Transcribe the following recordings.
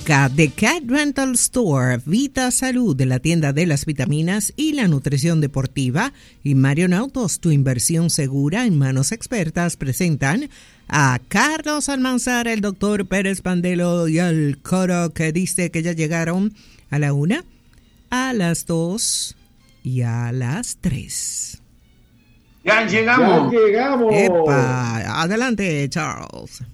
Clínica de Cat Rental Store, Vita Salud, de la tienda de las vitaminas y la nutrición deportiva, y Marion Autos, tu inversión segura en manos expertas, presentan a Carlos Almanzar, el doctor Pérez Pandelo y el coro que dice que ya llegaron a la 1, a las 2 y a las 3. ¡Ya llegamos! ¡Ya llegamos! ¡Epa! Adelante, Charles.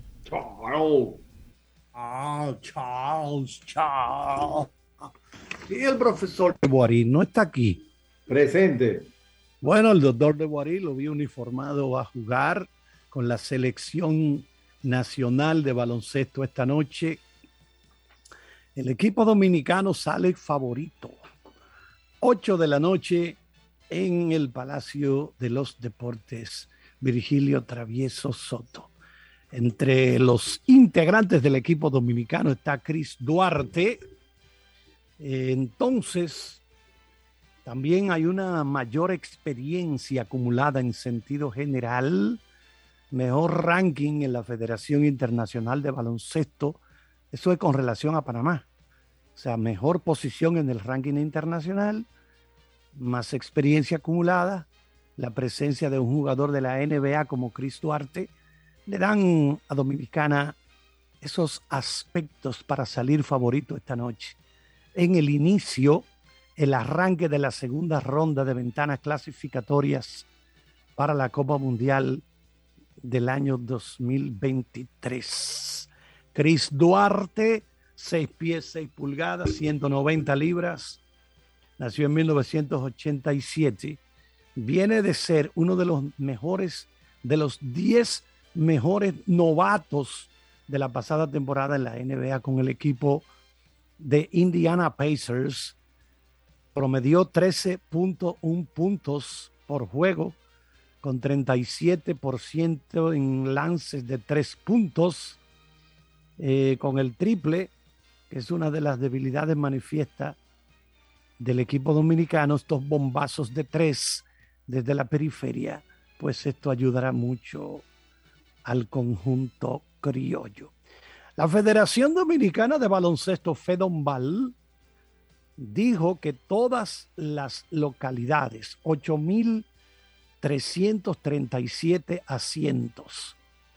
Charles. Y el profesor de Boarí no está aquí. Presente. Bueno, el doctor de Boarí lo vi uniformado a jugar con la selección nacional de baloncesto esta noche. El equipo dominicano sale favorito. 8 de la noche en el Palacio de los Deportes, Virgilio Travieso Soto. Entre los integrantes del equipo dominicano está Chris Duarte. Entonces, también hay una mayor experiencia acumulada en sentido general, mejor ranking en la Federación Internacional de Baloncesto. Eso es con relación a Panamá. O sea, mejor posición en el ranking internacional, más experiencia acumulada, la presencia de un jugador de la NBA como Chris Duarte, le dan a Dominicana esos aspectos para salir favorito esta noche. En el inicio, el arranque de la segunda ronda de ventanas clasificatorias para la Copa Mundial del año 2023. Chris Duarte, 6 pies, 6 pulgadas, 190 libras, nació en 1987. Viene de ser uno de los mejores, de los 10 mejores novatos de la pasada temporada en la NBA con el equipo de Indiana Pacers. Promedió 13.1 puntos por juego, con 37% en lances de 3 puntos, con el triple, que es una de las debilidades manifiestas del equipo dominicano, estos bombazos de 3 desde la periferia, pues esto ayudará mucho al conjunto criollo. La Federación Dominicana de Baloncesto, FEDOMBAL, dijo que todas las localidades, 8.337 asientos,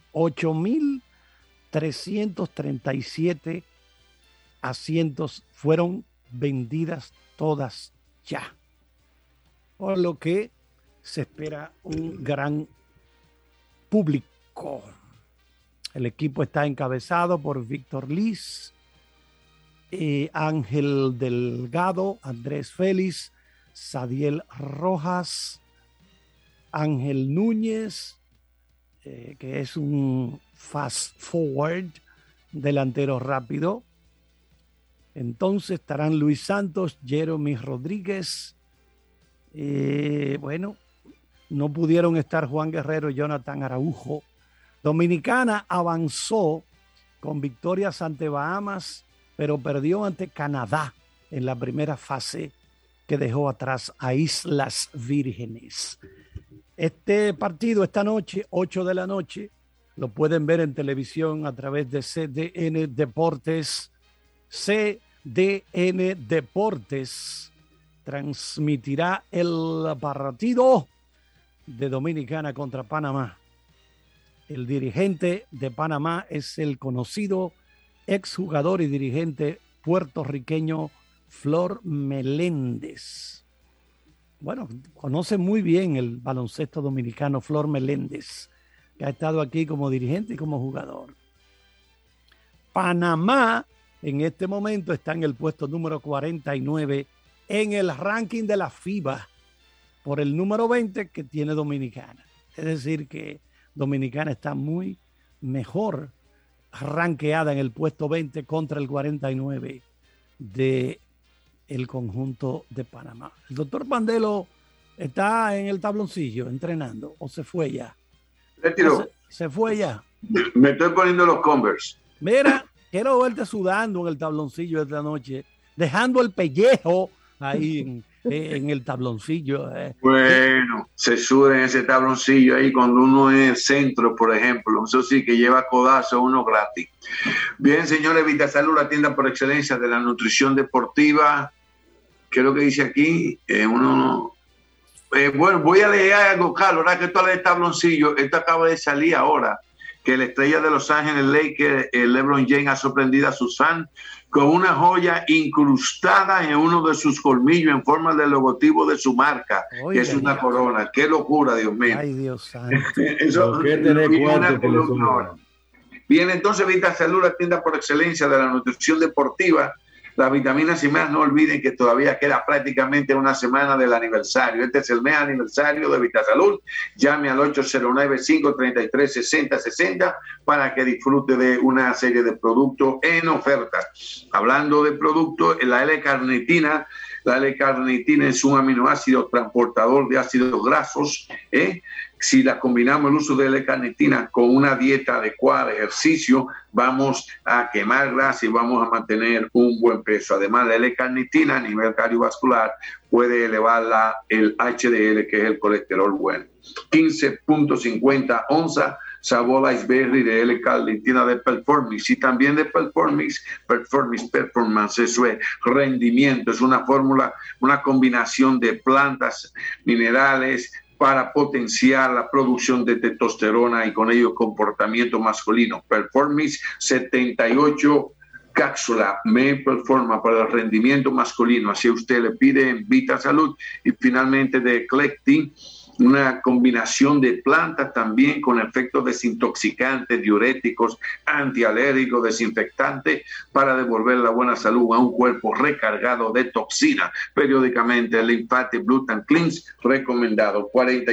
8.337 asientos fueron vendidas todas ya, por lo que se espera un gran público. El equipo está encabezado por Víctor Liz, Ángel Delgado, Andrés Félix, Sadiel Rojas, Ángel Núñez, que es un fast forward, delantero rápido. Entonces estarán Luis Santos, Jeremy Rodríguez. Bueno, no pudieron estar Juan Guerrero y Jonathan Araujo. Dominicana avanzó con victorias ante Bahamas, pero perdió ante Canadá en la primera fase, que dejó atrás a Islas Vírgenes. Este partido esta noche, 8 de la noche, lo pueden ver en televisión a través de CDN Deportes. CDN Deportes transmitirá el partido de Dominicana contra Panamá. El dirigente de Panamá es el conocido exjugador y dirigente puertorriqueño Flor Meléndez. Bueno, conoce muy bien el baloncesto dominicano Flor Meléndez, que ha estado aquí como dirigente y como jugador. Panamá en este momento está en el puesto número 49 en el ranking de la FIBA por el número 20 que tiene Dominicana. Es decir, que Dominicana está muy mejor rankeada en el puesto 20 contra el 49 de el conjunto de Panamá. El doctor Pandelo está en el tabloncillo entrenando, o se fue ya. Retiro. Se fue ya. Me estoy poniendo los Converse. Mira, quiero verte sudando en el tabloncillo esta noche, dejando el pellejo ahí en el tabloncillo. Bueno, se sube en ese tabloncillo ahí cuando uno es el centro, por ejemplo. Eso sí, que lleva codazo uno gratis. Bien, señores, Vitasalud, la tienda por excelencia de la nutrición deportiva. ¿Qué es lo que dice aquí? Bueno, voy a leer algo, Carlos, ahora que tú lees el tabloncillo. Esto acaba de salir ahora, que la estrella de Los Ángeles Lakers, LeBron James, ha sorprendido a sus fans con una joya incrustada en uno de sus colmillos en forma del logotipo de su marca, que es una corona. ¡Qué locura, Dios mío! ¡Ay, Dios santo! Eso, bien, entonces, Vitasalud, la tienda por excelencia de la nutrición deportiva. Las vitaminas y más, no olviden que todavía queda prácticamente una semana del aniversario. Este es el mes aniversario de Vitasalud. Llame al 809-533-6060 para que disfrute de una serie de productos en oferta. Hablando de productos, la L-carnitina. La L-carnitina es un aminoácido transportador de ácidos grasos. Si la combinamos el uso de L-carnitina con una dieta adecuada, ejercicio, vamos a quemar grasa y vamos a mantener un buen peso. Además, la L-carnitina a nivel cardiovascular puede elevar el HDL, que es el colesterol bueno. 15.50 onzas, sabor iceberry de L-carnitina de Performance y también de Performance, eso es rendimiento, es una fórmula, una combinación de plantas, minerales, para potenciar la producción de testosterona y con ello comportamiento masculino. Performance 78 cápsula me performa para el rendimiento masculino. Así usted le pide en Vitasalud. Y finalmente de Eclectin, una combinación de plantas también con efectos desintoxicantes, diuréticos, antialérgicos, desinfectantes para devolver la buena salud a un cuerpo recargado de toxinas. Periódicamente el Lymphatic Blood and Cleanse recomendado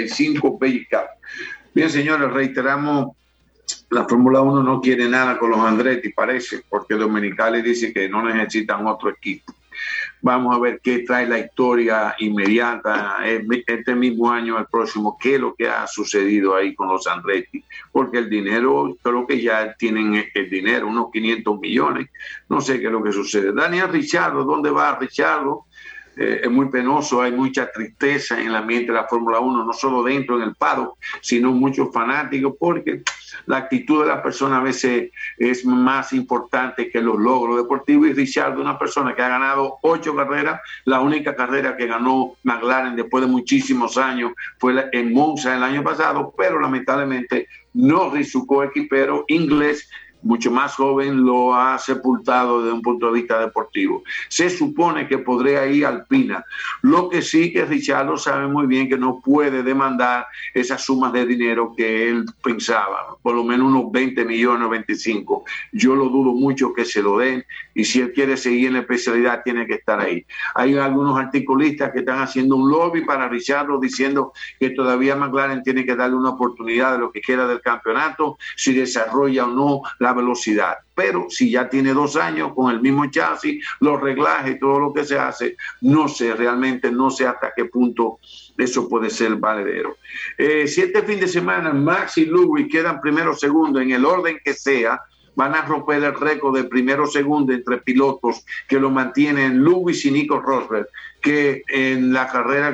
45 BK. Bien, señores, reiteramos, la Fórmula 1 no quiere nada con los Andretti, parece, porque Domenicali dice que no necesitan otro equipo. Vamos a ver qué trae la historia inmediata este mismo año, el próximo, qué es lo que ha sucedido ahí con los Andretti, porque el dinero, creo que ya tienen el dinero, unos 500 millones, no sé qué es lo que sucede. Daniel Ricciardo, ¿dónde va Ricciardo? Es muy penoso, hay mucha tristeza en el ambiente de la Fórmula 1, no solo dentro en el paddock, sino muchos fanáticos, porque la actitud de la persona a veces es más importante que los logros deportivos. Y Ricciardo, una persona que ha ganado 8 carreras, la única carrera que ganó McLaren después de muchísimos años fue en Monza el año pasado, pero lamentablemente Norris, su coequipero inglés, mucho más joven, lo ha sepultado desde un punto de vista deportivo. Se supone que podría ir a Alpina. Lo que sí que Ricciardo sabe muy bien que no puede demandar esas sumas de dinero que él pensaba, por lo menos unos 20 millones o 25. Yo lo dudo mucho que se lo den, y si él quiere seguir en la especialidad tiene que estar ahí. Hay algunos articulistas que están haciendo un lobby para Ricciardo diciendo que todavía McLaren tiene que darle una oportunidad de lo que queda del campeonato, si desarrolla o no la velocidad. Pero si ya tiene 2 años con el mismo chasis, los reglajes, todo lo que se hace, no sé, realmente no sé hasta qué punto eso puede ser valedero. Si este fin de semana Max y Lewis quedan primero o segundo en el orden que sea, van a romper el récord de primero o segundo entre pilotos que lo mantienen Lewis y Nico Rosberg, que en la carrera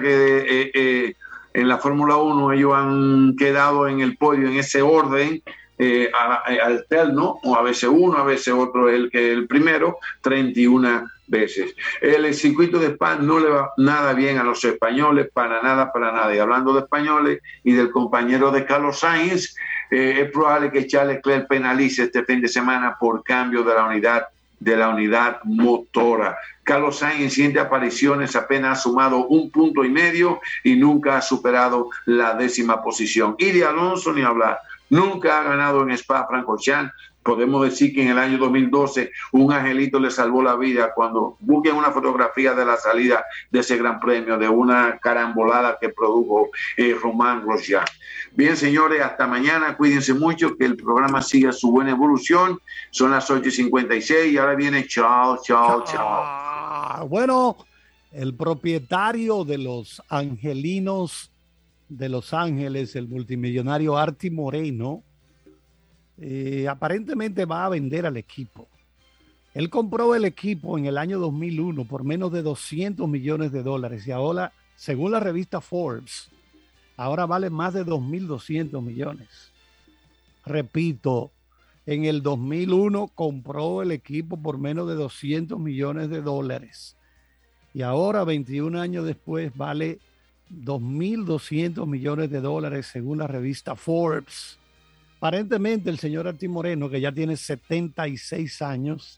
que en la Fórmula 1 ellos han quedado en el podio en ese orden alterno, o a veces uno, a veces otro es el primero, 31 veces. El circuito de Spa no le va nada bien a los españoles, para nada. Y hablando de españoles y del compañero de Carlos Sainz, es probable que Charles Leclerc penalice este fin de semana por cambio de la unidad motora. Carlos Sainz en 7 apariciones apenas ha sumado 1,5 puntos y nunca ha superado la 10ª posición. Y de Alonso ni hablar. Nunca ha ganado en Spa-Francorchamps. Podemos decir que en el año 2012 un angelito le salvó la vida cuando busquen una fotografía de la salida de ese gran premio, de una carambolada que produjo Romain Grosjean. Bien, señores, hasta mañana. Cuídense mucho, que el programa siga su buena evolución. Son las 8:56 y ahora viene chao. Bueno, el propietario de los Angelinos de Los Ángeles, el multimillonario Artie Moreno, aparentemente va a vender al equipo. Él compró el equipo en el año 2001 por menos de $200 millones y ahora, según la revista Forbes, ahora vale más de 2.200 millones. Repito, en el 2001 compró el equipo por menos de $200 millones y ahora, 21 años después, vale 2.200 millones de dólares según la revista Forbes. Aparentemente el señor Ati Moreno, que ya tiene 76 años,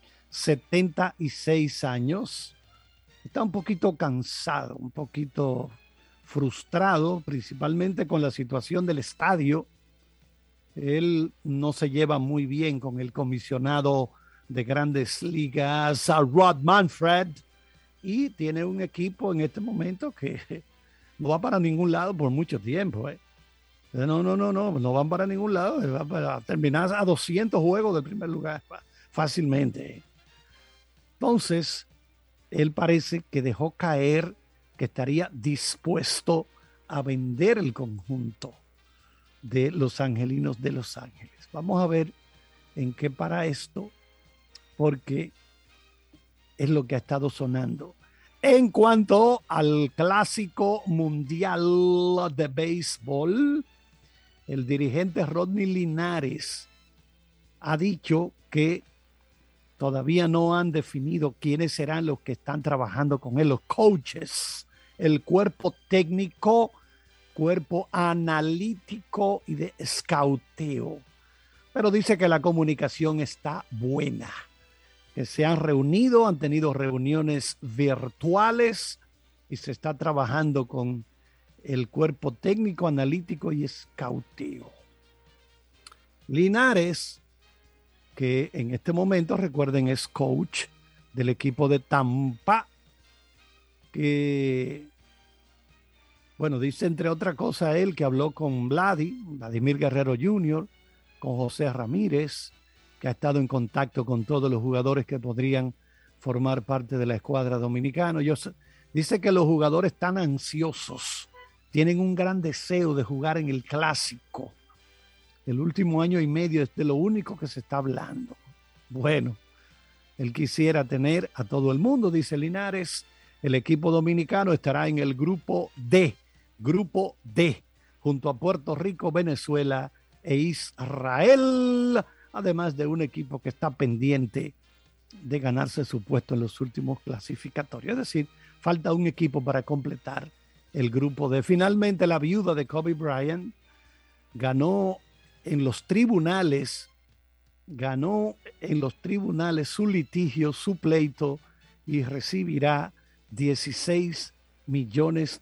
está un poquito cansado, un poquito frustrado, principalmente con la situación del estadio. Él no se lleva muy bien con el comisionado de Grandes Ligas, Rod Manfred, y tiene un equipo en este momento que no va para ningún lado por mucho tiempo. No van para ningún lado, va para terminar a 200 juegos del primer lugar fácilmente. Entonces, él parece que dejó caer que estaría dispuesto a vender el conjunto de los Angelinos de Los Ángeles. Vamos a ver en qué para esto, porque es lo que ha estado sonando. En cuanto al Clásico Mundial de Béisbol, el dirigente Rodney Linares ha dicho que todavía no han definido quiénes serán los que están trabajando con él, los coaches, el cuerpo técnico, cuerpo analítico y de escauteo. Pero dice que la comunicación está buena, que se han reunido, han tenido reuniones virtuales y se está trabajando con el cuerpo técnico, analítico y escauteo. Linares, que en este momento, recuerden, es coach del equipo de Tampa, que, bueno, dice entre otras cosas él que habló con Vladimir Guerrero Jr., con José Ramírez, que ha estado en contacto con todos los jugadores que podrían formar parte de la escuadra dominicana. Dice que los jugadores están ansiosos, tienen un gran deseo de jugar en el Clásico. El último año y medio es de lo único que se está hablando. Bueno, él quisiera tener a todo el mundo, dice Linares. El equipo dominicano estará en el grupo D, junto a Puerto Rico, Venezuela e Israel, además de un equipo que está pendiente de ganarse su puesto en los últimos clasificatorios. Es decir, falta un equipo para completar el grupo D. Finalmente, la viuda de Kobe Bryant ganó en los tribunales su litigio, su pleito, y recibirá $16 millones.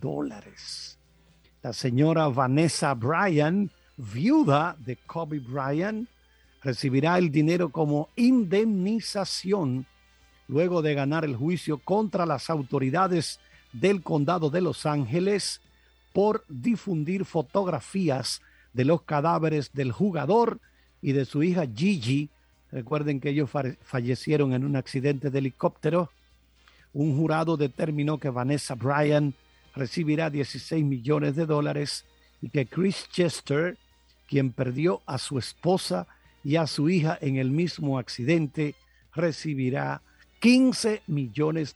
La señora Vanessa Bryant, viuda de Kobe Bryant, recibirá el dinero como indemnización luego de ganar el juicio contra las autoridades del condado de Los Ángeles por difundir fotografías de los cadáveres del jugador y de su hija Gigi. Recuerden que ellos fallecieron en un accidente de helicóptero. Un jurado determinó que Vanessa Bryant recibirá $16 millones y que Chris Chester, quien perdió a su esposa y a su hija en el mismo accidente, recibirá $15 millones.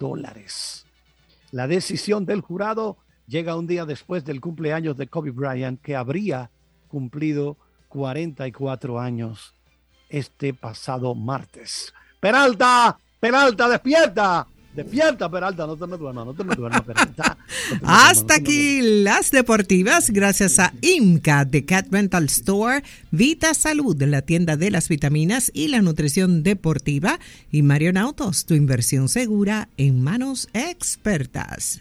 La decisión del jurado llega un día después del cumpleaños de Kobe Bryant, que habría cumplido 44 años este pasado martes. Peralta, despierta. Despierta, Peralta, no te me duermas, Peralta. Hasta aquí las deportivas, gracias a IMCA de Cat Rental Store, Vita Salud, la tienda de las vitaminas y la nutrición deportiva, y Marion Autos, tu inversión segura en manos expertas.